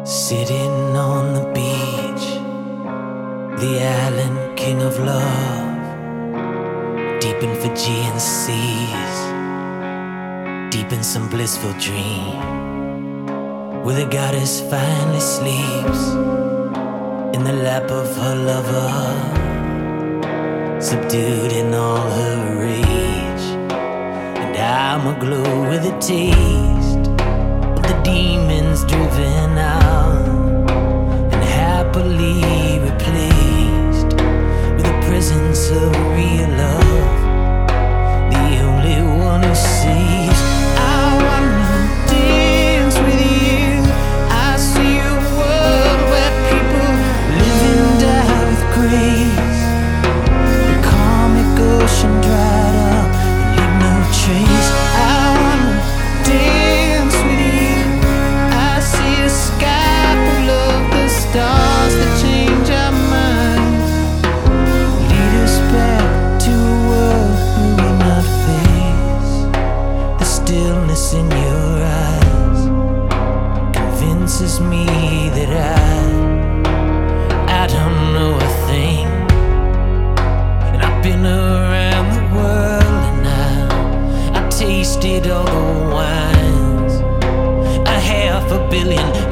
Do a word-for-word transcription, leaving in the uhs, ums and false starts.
Sitting on the beach, the island king of love, deep in Fijian seas, deep in some blissful dream, where the goddess finally sleeps in the lap of her lover, subdued in all her rage. And I'm aglow with a taste of the demons driven out and happily replaced with the presence of real love, the only one who sees. I wanna dance with you. I see a world where people live and die with grace, the karmic ocean dried up and leave no trace. I wanna dance with you. I see a sky full of the stars that change our minds, lead us back to a world we will not face. The stillness in your eyes convinces me that I, I don't know a thing. And I've been around the world and I, I tasted all the wines, a half a billion